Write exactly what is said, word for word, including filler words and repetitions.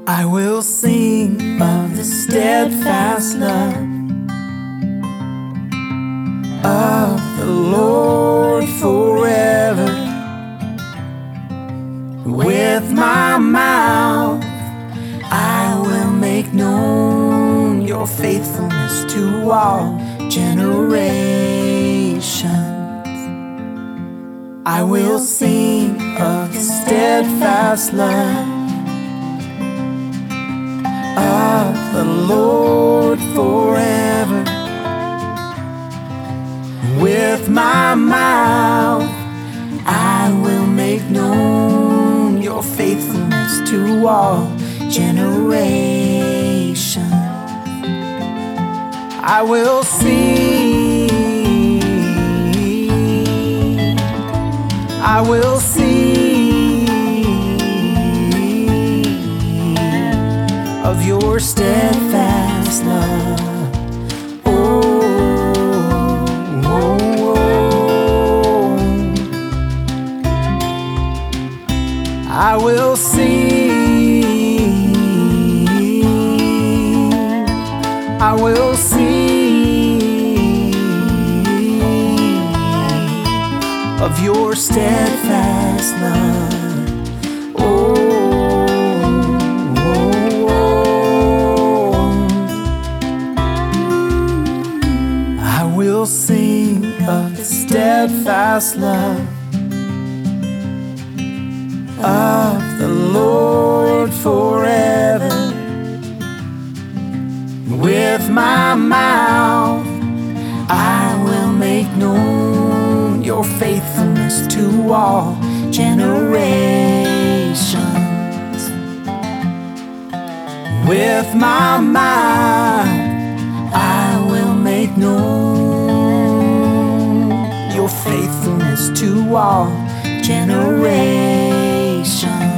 I will sing of the steadfast love of the Lord forever. With my mouth I will make known your faithfulness to all generations. I will sing of the steadfast love of the Lord forever. With my mouth I will make known your faithfulness to all generations. I will sing, I will sing of your steadfast love. Oh, oh, oh. I will sing, I will sing of your steadfast love. Oh, oh, oh. I will sing of the steadfast love of the Lord forever. With my mouth I will make known your faithfulness to all generations. With my mouth I will make known your faithfulness to all generations.